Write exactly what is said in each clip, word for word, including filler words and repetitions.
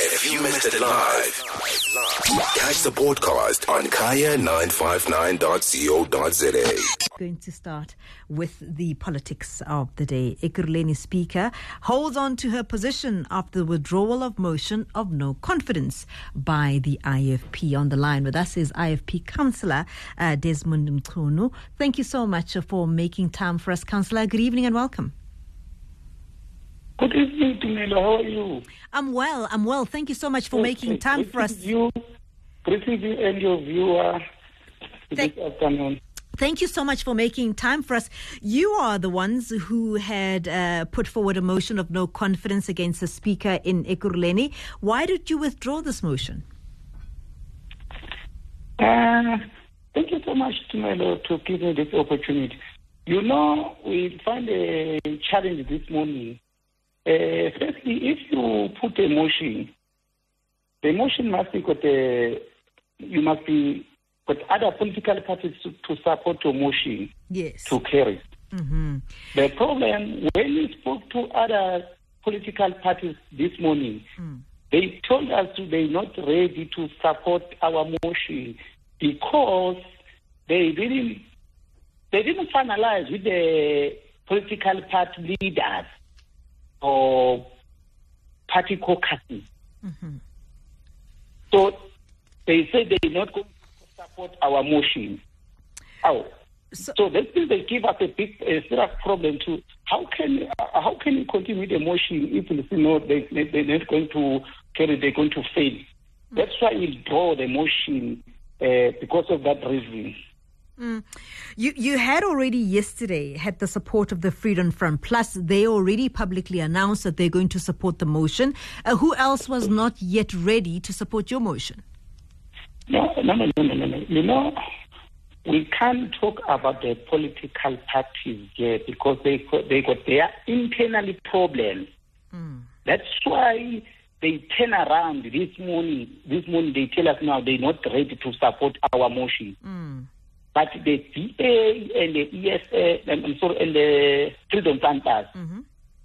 If you missed it live, catch the podcast on kaya nine five nine dot co dot za. Going to start with the politics of the day. Ekurhuleni Speaker holds on to her position after the withdrawal of motion of no confidence by the I F P. On the line with us is I F P Councillor uh, Desmond Mchunu. Thank you so much for making time for us, Councillor. Good evening and welcome. Good evening, Tumelo. How are you? I'm well. I'm well. Thank you so much for okay. making time Greetings for us. You, greetings you and your viewer Thank- this afternoon. Thank you so much for making time for us. You are the ones who had uh, put forward a motion of no confidence against the Speaker in Ekurhuleni. Why did you withdraw this motion? Uh, thank you so much, Tumelo, to give me this opportunity. You know, we find a challenge this morning. Uh, firstly, if you put a motion, the motion must be got a, you must be got other political parties to, to support your motion. Yes. To carry. Mm-hmm. The problem, when we spoke to other political parties this morning, mm. they told us they're not ready to support our motion because they didn't they didn't finalize with the political party leaders or party caucuses. Mm-hmm. So they say they're not going to support our motion. How? So, so they still they give us a big a serious problem to how can uh, how can we continue the motion if you know they, they they're not going to carry they're going to fail. Mm-hmm. That's why we draw the motion uh, because of that reason. Mm. You you had already yesterday had the support of the Freedom Front. Plus, they already publicly announced that they're going to support the motion. Uh, who else was not yet ready to support your motion? No, no, no, no, no, no. You know, we can't talk about the political parties here because they they got their internal problems. Mm. That's why they turn around this morning. This morning they tell us now they're not ready to support our motion. Mm. But the D A and the E S A, I'm sorry, and the Freedom Fighters, mm-hmm.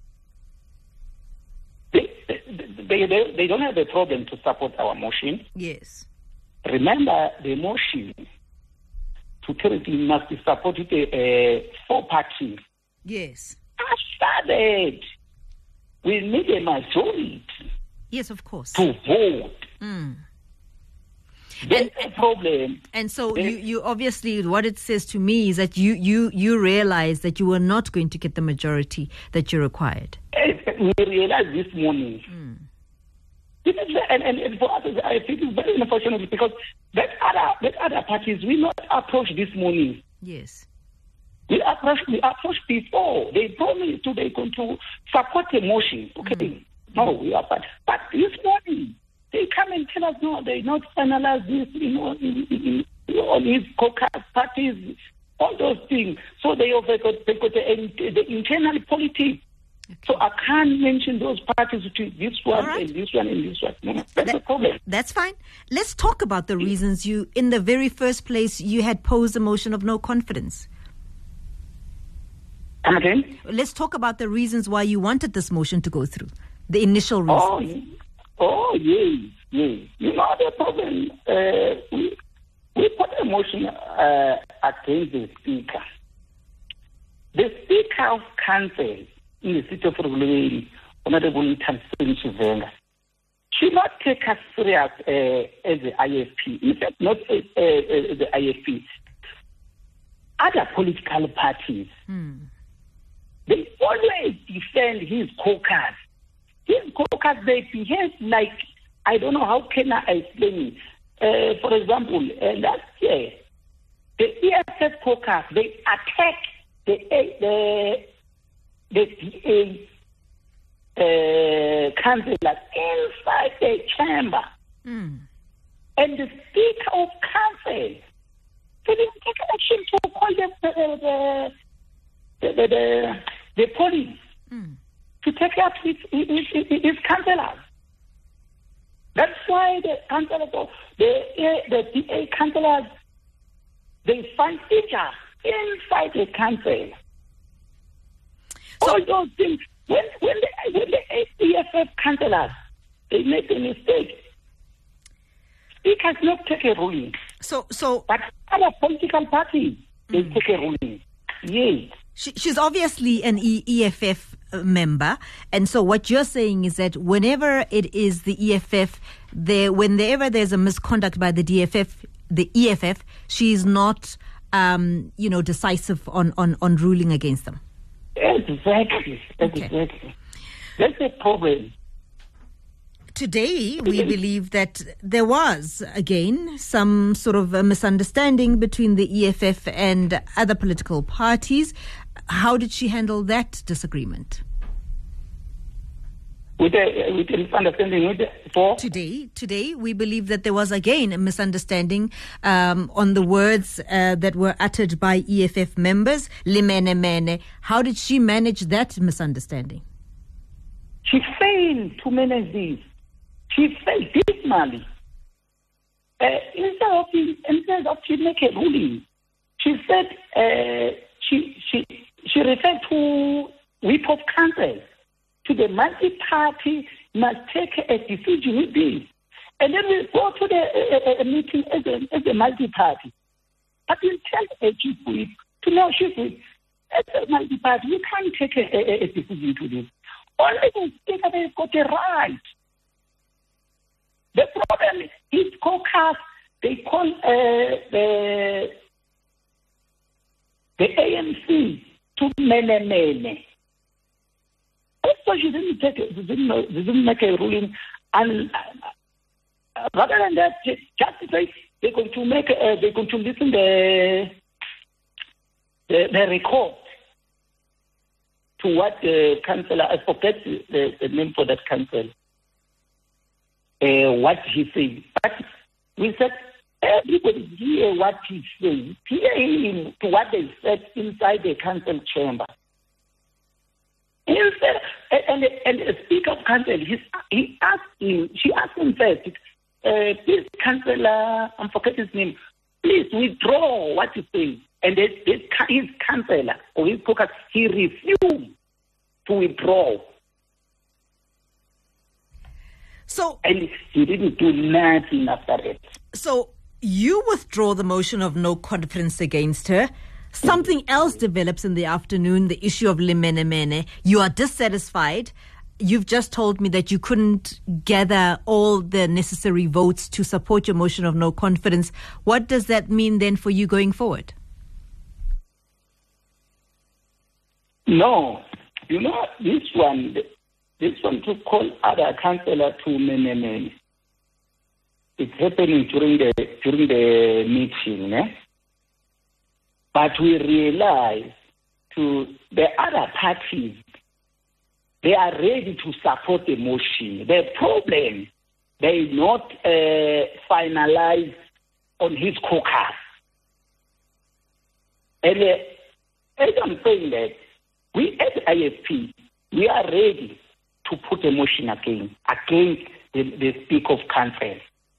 they, they, they, they don't have a problem to support our motion. Yes. Remember, the motion to charity must be supported uh, four parties. Yes. After that, we need a majority. Yes, of course. To vote. Mm. There's a problem. And so you, you obviously, what it says to me is that you, you, you realize that you were not going to get the majority that you required. We realized this morning. Mm. This is, and, and, and for us, I think it's very unfortunate because that other, that other parties we not approach this morning. Yes. We approached, we approached before. They promised to, they're going to support the motion. Okay. Mm. No, we are, but, but this morning, they come and tell us, no, they not finalize this, you know, in, in, in, on his caucus parties, all those things. So they have got, they got the, the internal politics. Okay. So I can't mention those parties between this one right. and this one and this one. No, that's that, the problem. That's fine. Let's talk about the reasons you, in the very first place, you had posed a motion of no confidence. Come again? Let's talk about the reasons why you wanted this motion to go through. The initial reasons. Oh, Oh, yes, yes. You know the problem, uh, we, we put a motion uh, against the Speaker. The Speaker of Council in the city of Ekurhuleni, Honorable Thabiseni Tshivenda, should not take us serious uh, as the I F P. In fact, not uh, uh, the I F P. Other political parties, hmm. they always defend his caucus. His caucus, they behave like, I don't know how can I explain it. Uh, for example, uh, last year, the E S F caucus, they attacked the the the D A uh, councillors inside the chamber. Mm. And the Speaker of Council didn't take action to call them the, the, the, the, the police. Mm. To take up his, his, his, his councillors. That's why the councillors, the, the D A councillors, they find each other inside the council. So, all those things, when, when the, when the E S F councillors, they made a mistake. Speaker has not taken a ruling. So, so, but other political parties, they mm. take a ruling. Yes. She, she's obviously an e- EFF member, and so what you're saying is that whenever it is the E F F, there, whenever there's a misconduct by the D F F, the E F F, she's not, um, you know, decisive on, on, on ruling against them. Exactly. Okay. Exactly. That's the problem. Today, we believe that there was, again, some sort of a misunderstanding between the E F F and other political parties. How did she handle that disagreement? With a, with a misunderstanding with the, for? Today, today, we believe that there was, again, a misunderstanding um, on the words uh, that were uttered by E F F members, Limene Mene. How did she manage that misunderstanding? She failed to manage this. She failed dismally. Uh, instead of instead of she make a ruling, she said uh, she she she referred to whip of council, to the multi-party must take a decision with this, and then we go to the uh, a meeting as a as a multi-party. But you tell a chief whip to know chief whip as a multi-party, you can't take a, a, a decision to this. Only the speaker has got a right. The problem is caucus, they call uh, the, the A N C to mene mene. Also, she didn't, take, a, didn't, didn't make a ruling. And uh, rather than that, just say they're going to make, uh, they're going to listen the, the, the record to what the councillor, I forget the, the name for that councillor. Uh, what he said. But we said, everybody hear what he says. Hear him to what they said inside the council chamber. Instead, and, and, and the speaker of council, he, he asked him, she asked him first, uh, please, councillor, I forget his name, please withdraw what you say. And this, this, his councillor, or his caucus, he refused to withdraw. So, and he didn't do nothing after it. So you withdraw the motion of no confidence against her. Something else develops in the afternoon, the issue of Limene Mene. You are dissatisfied. You've just told me that you couldn't gather all the necessary votes to support your motion of no confidence. What does that mean then for you going forward? No. You know, this one... This one to call other councillor to mene mene. It's happening during the during the meeting, eh? But we realize to the other parties, they are ready to support the motion. The problem, they not uh, finalize on his caucus. And uh, as I'm saying that, we as I F P, we are ready to put a motion again, against the, the Speaker of Council.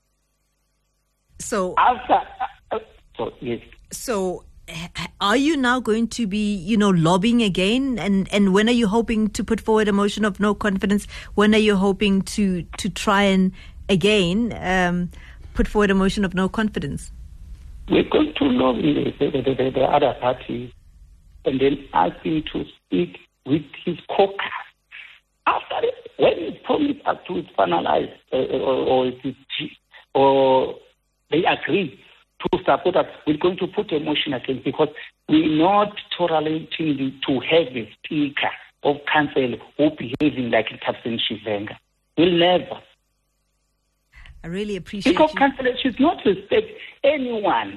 So, after, uh, so yes. So, are you now going to be, you know, lobbying again? And, and when are you hoping to put forward a motion of no confidence? When are you hoping to, to try and, again, um, put forward a motion of no confidence? We're going to lobby the, the, the, the other parties and then ask him to speak with his caucus. After it, when his promise up to is finalized, uh, or, or, it is, or they agree to support us, we're going to put a motion again because we're not tolerating to have a speaker of council who behaving like a Captain Shivenga. We'll never. I really appreciate because you. Council should not respect anyone.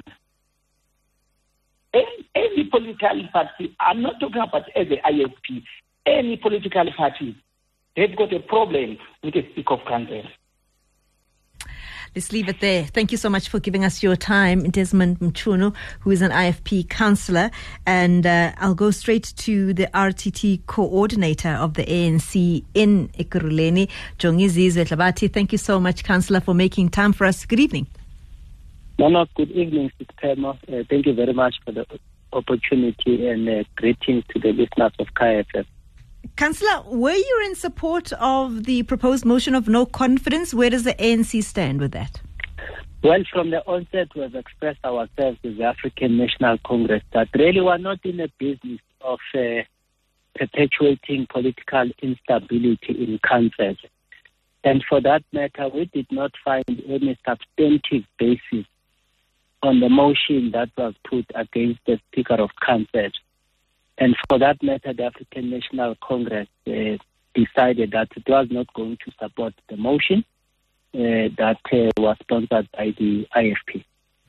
Any, any political party, I'm not talking about as the I S P, any political party, they've got a problem with the Speaker of Council. Let's leave it there. Thank you so much for giving us your time, Desmond Mchunu, who is an I F P councillor. And uh, I'll go straight to the R T T coordinator of the A N C in Ekurhuleni, Jongizizwe Tlhabati. Thank you so much, councillor, for making time for us. Good evening. No, no, good evening, Sister. Uh, thank you very much for the opportunity and uh, greetings to the listeners of K F F. Councillor, were you in support of the proposed motion of no confidence? Where does the A N C stand with that? Well, from the onset, we have expressed ourselves as the African National Congress that really we're not in the business of uh, perpetuating political instability in council. And for that matter, we did not find any substantive basis on the motion that was put against the Speaker of Council. And for that matter, the African National Congress uh, decided that it was not going to support the motion uh, that uh, was sponsored by the I F P.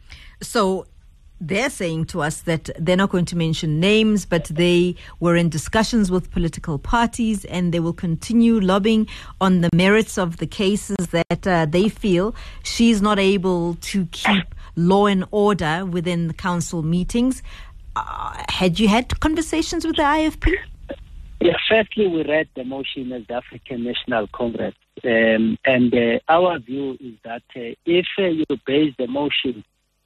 So they're saying to us that they're not going to mention names, but they were in discussions with political parties and they will continue lobbying on the merits of the cases that uh, they feel she's not able to keep law and order within the council meetings. Uh, had you had conversations with the I F P? Yeah, firstly, we read the motion as the African National Congress. Um, and uh, our view is that uh, if uh, you base the motion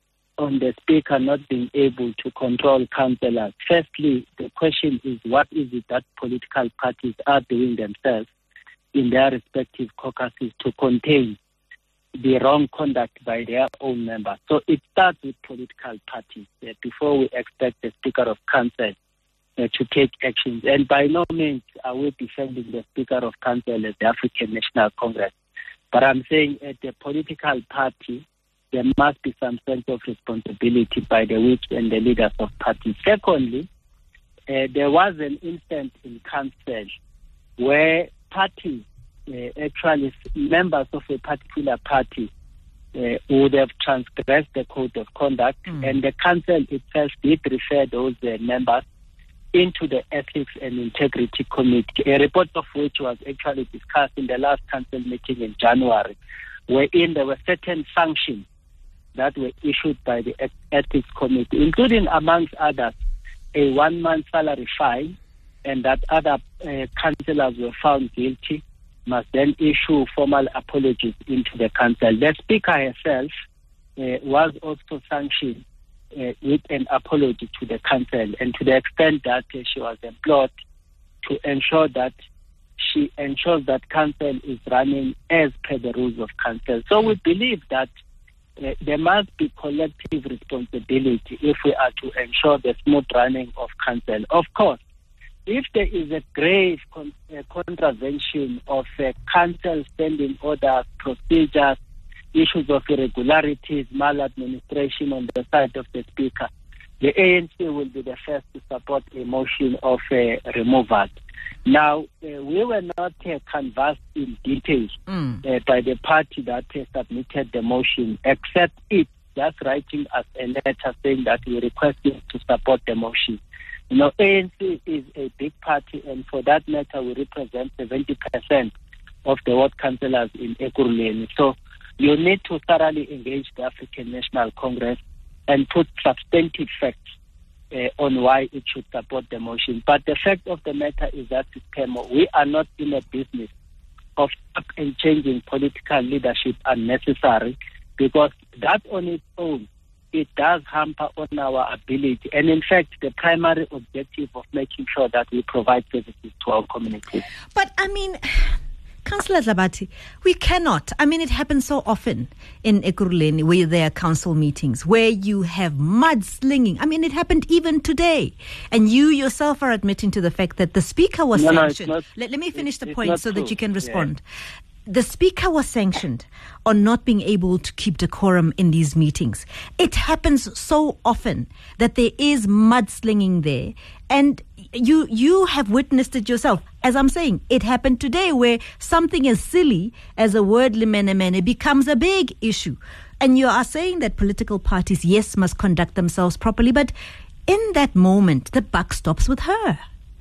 on the Speaker not being able to control councillors, firstly, the question is what is it that political parties are doing themselves in their respective caucuses to contain the wrong conduct by their own members. So it starts with political parties uh, before we expect the Speaker of Council uh, to take actions. And by no means are we defending the Speaker of Council as the African National Congress. But I'm saying at the political party, there must be some sense of responsibility by the whips and the leaders of parties. Secondly, uh, there was an instance in council where parties, uh, actually members of a particular party, uh, would have transgressed the code of conduct, mm. and the council itself did refer those uh, members into the Ethics and Integrity Committee, a report of which was actually discussed in the last council meeting in January, wherein there were certain sanctions that were issued by the Ethics Committee, including, amongst others, a one-month salary fine, and that other uh, councillors were found guilty, must then issue formal apologies into the council. The Speaker herself uh, was also sanctioned uh, with an apology to the council, and to the extent that uh, she was employed to ensure that she ensures that council is running as per the rules of council. So we believe that Uh, there must be collective responsibility if we are to ensure the smooth running of council. Of course, if there is a grave con- uh, contravention of uh, council standing orders, procedures, issues of irregularities, maladministration on the side of the Speaker, the A N C will be the first to support a motion of uh, removal. Now, uh, we were not uh, canvassed in detail mm. uh, by the party that uh, submitted the motion, except it just writing us a letter saying that we request you to support the motion. You know, A N C is a big party, and for that matter, we represent seventy percent of the ward councillors in Ekurhuleni. So you need to thoroughly engage the African National Congress and put substantive facts Uh, on why it should support the motion. But the fact of the matter is that we are not in a business of up and changing political leadership unnecessary, because that on its own, it does hamper on our ability. And in fact, the primary objective of making sure that we provide services to our community. But I mean, Councillor Zabati, we cannot. I mean, it happens so often in Ekurhuleni where there are council meetings where you have mudslinging. I mean, it happened even today. And you yourself are admitting to the fact that the Speaker was no, sanctioned. No, not, let, let me finish the it's point so true. that you can respond. Yeah. The Speaker was sanctioned on not being able to keep decorum in these meetings. It happens so often that there is mudslinging there. And you you have witnessed it yourself. As I'm saying, it happened today where something as silly as a word limenemene becomes a big issue. And you are saying that political parties, yes, must conduct themselves properly, but in that moment, the buck stops with her.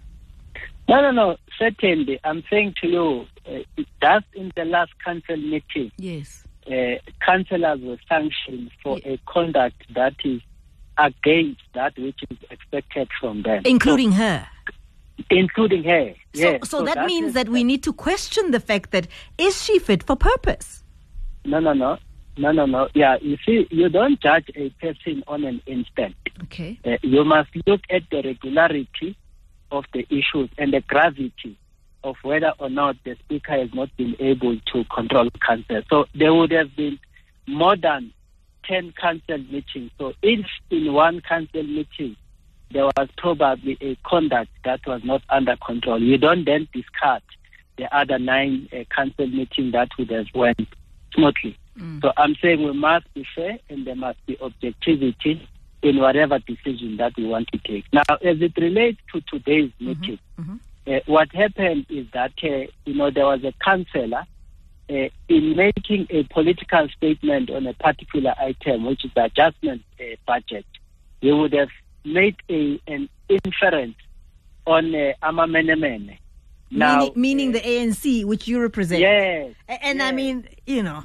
No, no, no, certainly. I'm saying to you, uh, just in the last council meeting, yes, uh, councillors were sanctioned for yeah. a conduct that is against that which is expected from them. Including so, her. Including her, so, yes. So, so that, that means is, that we need to question the fact that, is she fit for purpose? No, no, no. No, no, no. Yeah, you see, you don't judge a person on an instant. Okay. Uh, you must look at the regularity of the issues and the gravity of whether or not the Speaker has not been able to control council. So there would have been more than ten council meetings. So if in one council meeting there was probably a conduct that was not under control, you don't then discard the other nine uh, council meetings that would have went smoothly. Mm. So I'm saying we must be fair and there must be objectivity in whatever decision that we want to take. Now, as it relates to today's mm-hmm. meeting, mm-hmm. Uh, what happened is that, uh, you know, there was a councillor uh, in making a political statement on a particular item, which is the adjustment uh, budget. He would have made a, an inference on uh, Amamenemene. Now, meaning, meaning uh, the A N C, which you represent. Yes. And yes. I mean, you know.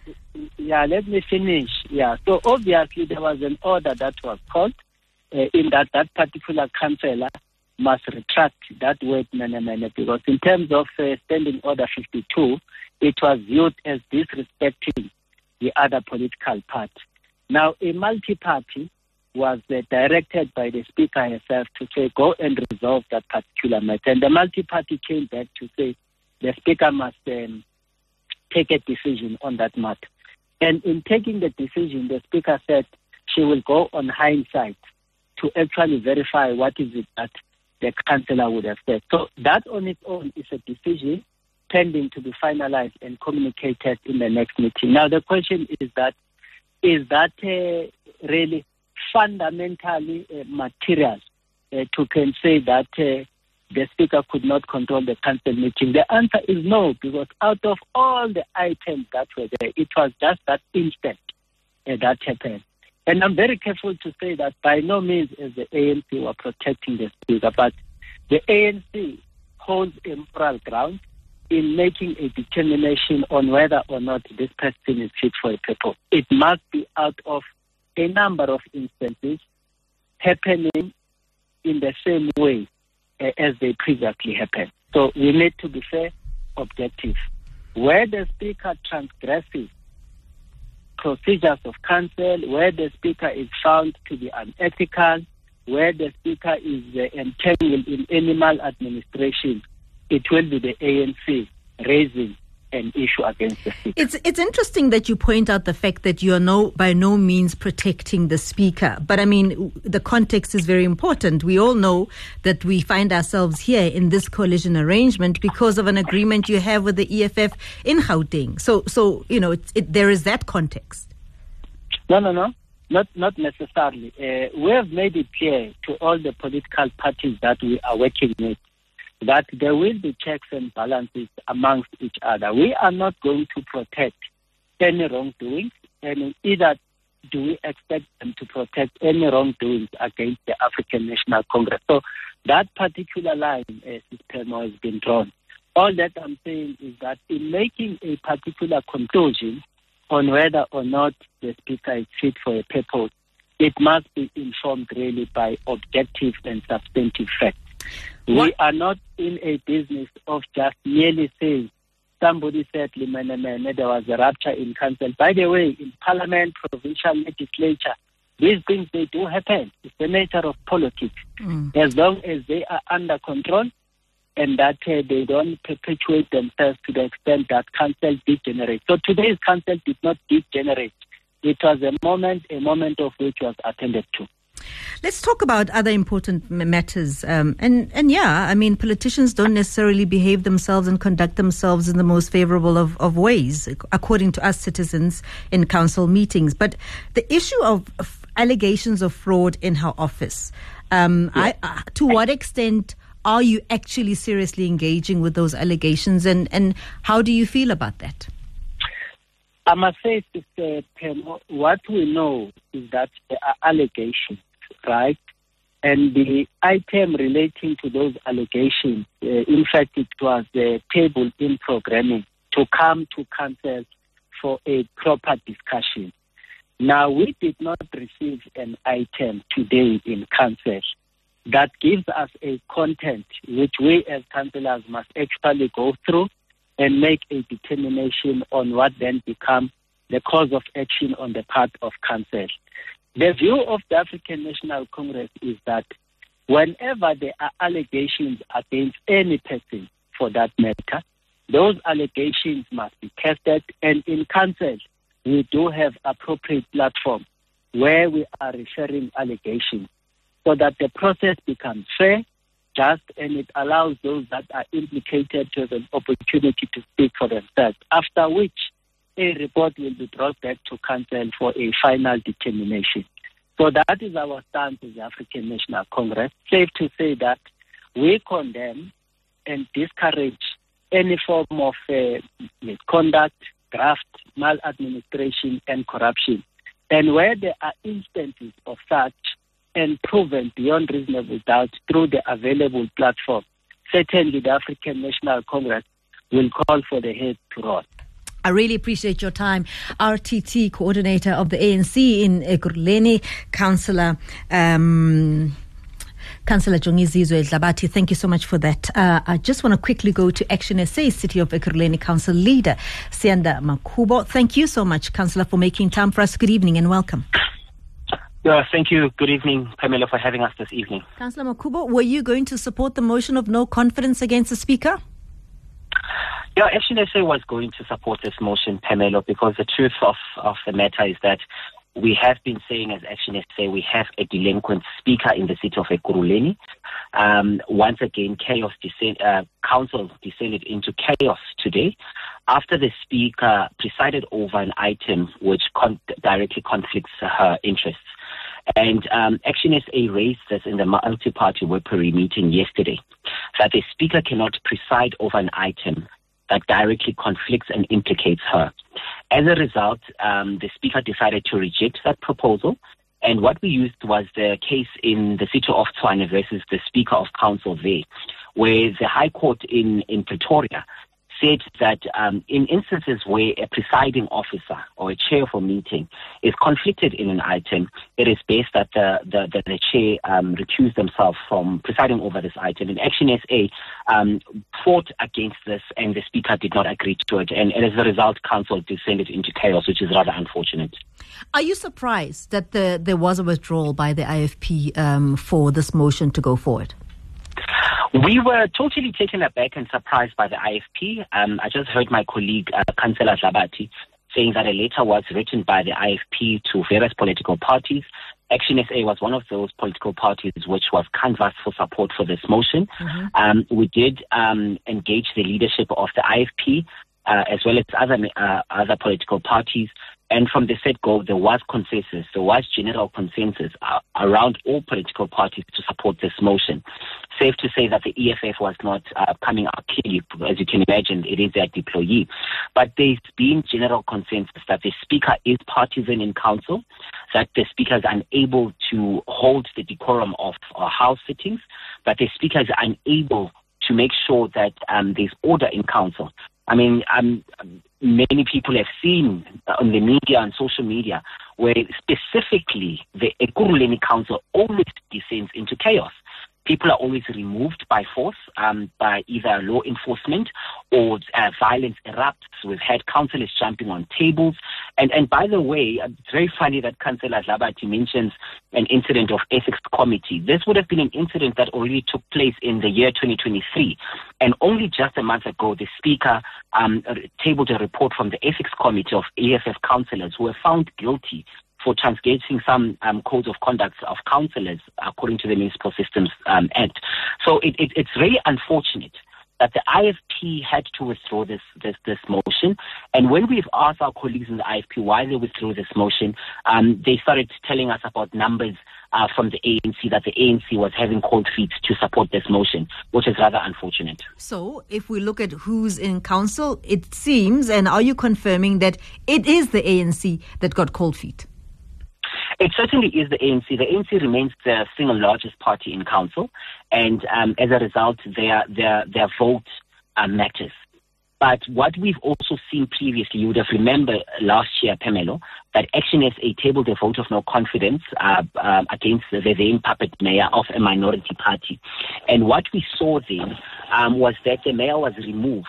Yeah, let me finish. Yeah, so obviously there was an order that was called uh, in that that particular councillor must retract that word menemene, because in terms of uh, Standing Order fifty-two, it was viewed as disrespecting the other political party. Now, a multi-party was uh, directed by the Speaker herself to say, go and resolve that particular matter. And the multi-party came back to say the Speaker must um, take a decision on that matter. And in taking the decision, the Speaker said she will go on hindsight to actually verify what is it that the councillor would have said. So that on its own is a decision pending to be finalized and communicated in the next meeting. Now the question is that, is that uh, really fundamentally uh, material uh, to can say that uh, the Speaker could not control the council meeting? The answer is no, because out of all the items that were there, it was just that instant uh, that happened. And I'm very careful to say that by no means is the A N C were protecting the Speaker, but the A N C holds a moral ground in making a determination on whether or not this person is fit for a purpose. It must be out of a number of instances happening in the same way uh, as they previously happened. So we need to be fair, objective. Where the Speaker transgresses procedures of council, where the Speaker is found to be unethical, where the Speaker is uh, entangled in any maladministration, it will be the A N C raising an issue against the Speaker. It's it's interesting that you point out the fact that you are no by no means protecting the Speaker. But I mean, the context is very important. We all know that we find ourselves here in this coalition arrangement because of an agreement you have with the E F F in Gauteng. So, so you know, it, it, there is that context. No, no, no, not not necessarily. Uh, we have made it clear to all the political parties that we are working with that there will be checks and balances amongst each other. We are not going to protect any wrongdoings, and either do we expect them to protect any wrongdoings against the African National Congress. So that particular line, uh, system has been drawn. All that I'm saying is that in making a particular conclusion on whether or not the Speaker is fit for a purpose, it must be informed really by objective and substantive facts. What? We are not in a business of just merely saying somebody said Limene, there was a rupture in council. By the way, in parliament, provincial legislature, these things, they do happen. It's the nature of politics. Mm. As long as they are under control and that uh, they don't perpetuate themselves to the extent that council degenerates. So today's council did not degenerate. It was a moment, a moment of which was attended to. Let's talk about other important matters. Um, and, and yeah, I mean, politicians don't necessarily behave themselves and conduct themselves in the most favorable of, of ways, according to us citizens in council meetings. But the issue of, of allegations of fraud in her office, um, yeah. I, uh, to what extent are you actually seriously engaging with those allegations, and, and how do you feel about that? I must say, Sister Pemo, what we know is that there are allegations, right? And the item relating to those allegations, uh, in fact, it was uh, tabled in programming to come to council for a proper discussion. Now, we did not receive an item today in council that gives us a content which we as councillors must actually go through and make a determination on what then become the cause of action on the part of council. The view of the African National Congress is that whenever there are allegations against any person, for that matter. Those allegations must be tested, and in council, we do have appropriate platform where we are referring allegations so that the process becomes fair, just, and it allows those that are implicated to have an opportunity to speak for themselves, after which a report will be brought back to council for a final determination. So that is our stance as the African National Congress. Safe to say that we condemn and discourage any form of uh, misconduct, graft, maladministration, and corruption. And where there are instances of such and proven beyond reasonable doubt through the available platform, certainly the African National Congress will call for the head to roll. I really appreciate your time. R T T coordinator of the A N C in Ekurhuleni, Councillor um, Councillor Jongizizwe Dlabati, thank you so much for that. Uh, I just want to quickly go to Action S A City of Ekurhuleni Council Leader, Sianda Makubo. Thank you so much, Councillor, for making time for us. Good evening and welcome. Yeah, thank you. Good evening, Pamela, for having us this evening. Councillor Makubo, were you going to support the motion of no confidence against the Speaker? Yeah, Action S A was going to support this motion, Pamela, because the truth of, of the matter is that we have been saying as Action S A, we have a delinquent Speaker in the city of Ekurhuleni. Um, once again, chaos descend, uh, council descended into chaos today after the Speaker presided over an item which con- directly conflicts her interests. And um, Action S A raised this in the multi-party Weperi meeting yesterday, that the Speaker cannot preside over an item that directly conflicts and implicates her. As a result, um, the Speaker decided to reject that proposal, and what we used was the case in the city of Tshwane versus the Speaker of Council there, where the High Court in, in Pretoria said that um, in instances where a presiding officer or a chair of a meeting is conflicted in an item, it is best that the, the, the, the chair um, recuse themselves from presiding over this item. And Action S A um, fought against this, and the Speaker did not agree to it. And, and as a result, Council descended into chaos, which is rather unfortunate. Are you surprised that the, there was a withdrawal by the I F P um, for this motion to go forward? We were totally taken aback and surprised by the I F P. Um, I just heard my colleague, uh, Councillor Dlabati, saying that a letter was written by the I F P to various political parties. Action S A was one of those political parties which was canvassed for support for this motion. Mm-hmm. Um, we did um, engage the leadership of the I F P uh, as well as other uh, other political parties. And from the set-go, there was consensus, there was general consensus uh, around all political parties to support this motion. Safe to say that the E F F was not uh, coming out clearly, as you can imagine, it is their deployee. But there's been general consensus that the Speaker is partisan in council, that the Speaker is unable to hold the decorum of uh, House sittings, that the Speaker is unable to make sure that um, there's order in council. I mean, um, many people have seen on the media and social media where specifically the Ekurhuleni Council always descends into chaos. People are always removed by force, um, by either law enforcement or uh, violence erupts. We've had councillors jumping on tables. And, and by the way, it's very funny that Councillor Dlabati mentions an incident of ethics committee. This would have been an incident that already took place in the year twenty twenty-three. And only just a month ago, the Speaker um, tabled a report from the ethics committee of E F F councillors who were found guilty for transgressing some um, codes of conduct of councillors according to the Municipal Systems um, Act. So it, it, it's very unfortunate that the I F P had to withdraw this, this this motion. And when we've asked our colleagues in the I F P why they withdrew this motion, um, they started telling us about numbers uh, from the A N C, that the A N C was having cold feet to support this motion, which is rather unfortunate. So if we look at who's in council, it seems, and are you confirming that it is the A N C that got cold feet? It certainly is the A N C. The A N C remains the single largest party in council, and um, as a result, their their their vote uh, matters. But what we've also seen previously, you would have remembered last year, Pamela, that Action S A tabled a vote of no confidence uh, uh, against the then puppet mayor of a minority party. And what we saw then um, was that the mayor was removed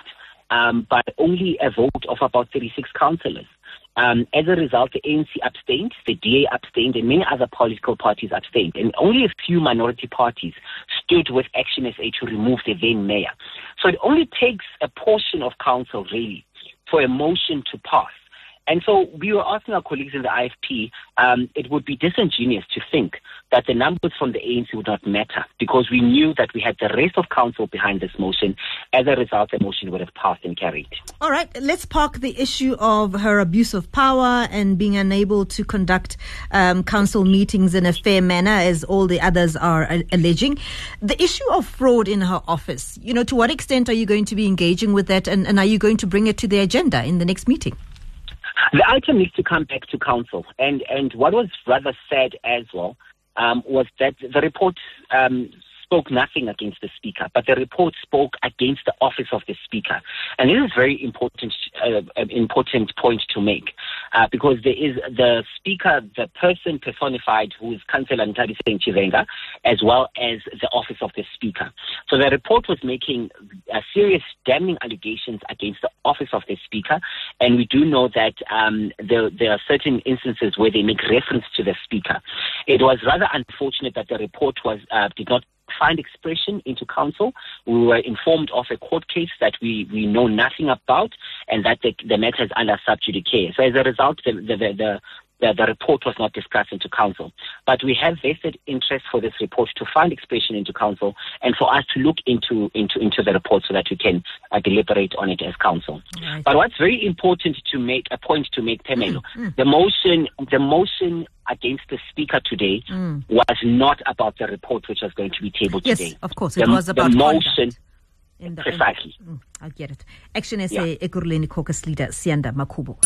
um, but only a vote of about thirty-six councillors. Um, as a result, the A N C abstained, the D A abstained, and many other political parties abstained. And only a few minority parties stood with Action S A to remove the then mayor. So it only takes a portion of council, really, for a motion to pass. And so we were asking our colleagues in the I F P, um, it would be disingenuous to think that the numbers from the A N C would not matter, because we knew that we had the rest of council behind this motion. As a result, the motion would have passed and carried. All right, let's park the issue of her abuse of power and being unable to conduct um, council meetings in a fair manner, as all the others are uh, alleging. The issue of fraud in her office, you know, to what extent are you going to be engaging with that, and, and are you going to bring it to the agenda in the next meeting? The item needs to come back to council. And, and what was rather sad as well um, was that the report um, spoke nothing against the speaker, but the report spoke against the office of the speaker. And this is a very important, uh, important point to make, uh, because there is the speaker, the person personified, who is Councillor Nthabiseng Chivenga, as well as the office of the speaker. So the report was making uh, serious damning allegations against the office of the speaker, and we do know that um, there, there are certain instances where they make reference to the speaker. It was rather unfortunate that the report was uh, did not find expression into council. We were informed of a court case that we, we know nothing about, and that the, the matter is under sub judice. So as a result, the, the, the, the, the report was not discussed into council. But we have vested interest for this report to find expression into council, and for us to look into into, into the report so that we can uh, deliberate on it as council. Right. But what's very important to make, a point to make, Pamelo, mm. the motion, the motion against the speaker today mm. was not about the report which was going to be tabled yes, today. Yes, of course. It the, was about the motion. In the, precisely. In, mm, I get it. Action S A yeah. Ekurhuleni Caucus leader Siyanda Makhubo.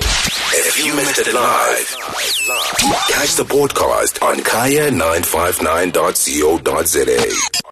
If you missed it live, catch the podcast on kaya nine five nine dot co dot za.